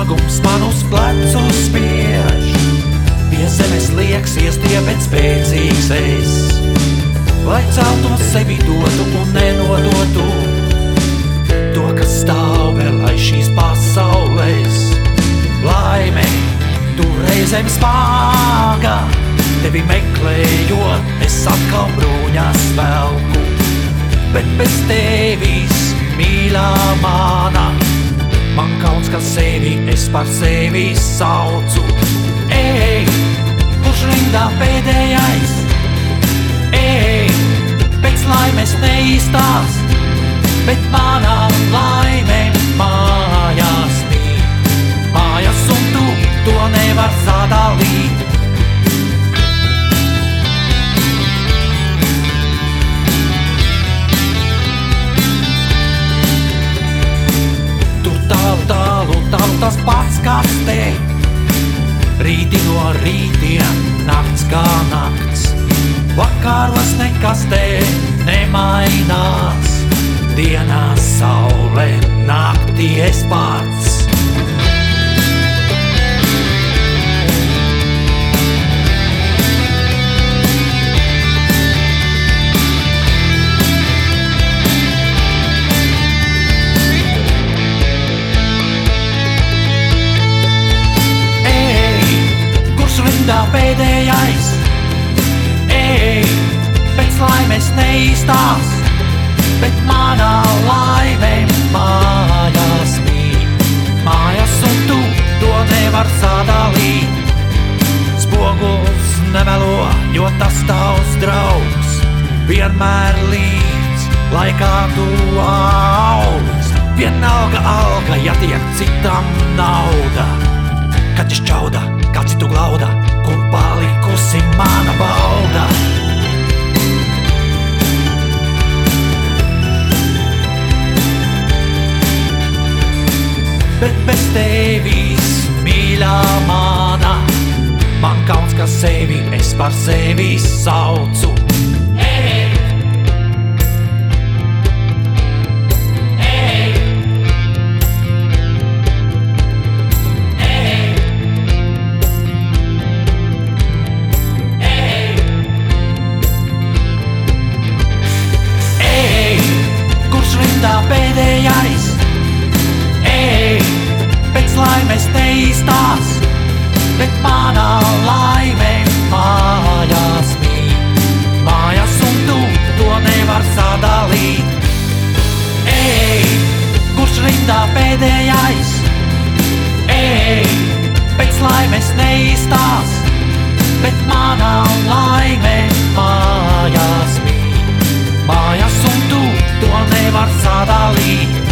smagums man uz plecu spiež. Pie zemes lieksies dievens spēcīgs es, lai celtu sevi dotu un nenodotu to, kas stāv vēl aiz šīs pasaules. Laime, tu reizēm smāga, tevi meklējot, es atkal bruņas velku. Bet bez tevis, mīļā mana, man kauns, ka sevi es par sevi saucu. Ej, kurš rindā pēdējais? Ej, pēc laimes neīstās, bet manā laime mājās mīt. Mājas un tu to nevar sadalīt. Tur tālu tas pats, kas te. Rīti no rītiem, nakts kā nakts. Vakaros nekas te nemainās. Dienā saule, naktī es pats. Ej, kurš rindā pēdējais? Ej, pēc laimes neīstās, bet manā laime mājās mīt. Mājas un tu to nevar sadalīt. Spoguls nemelo, jo tas tavs draugs. Vienmēr līdz, lai kā tu augs. Vienalga alga, ja tiek citam nauda. Kad es čauda, kā citu glauda, kur palikusi mana bauda. Bet bez tevis, mīļā mana, man kauns, ka sevi es par sevi saucu. Ej, ej, ej, ej, ej, kurš rindā pēdējais? Ej, pēc laimes neīstās, bet manā laime mājās mīt. Mājas un tu to nevar sadalīt. Ej, kurš rindā pēdējais? Ej, pēc laimes neīstās, bet manā laime mājās mīt. Mājas un tu to nevar sadalīt.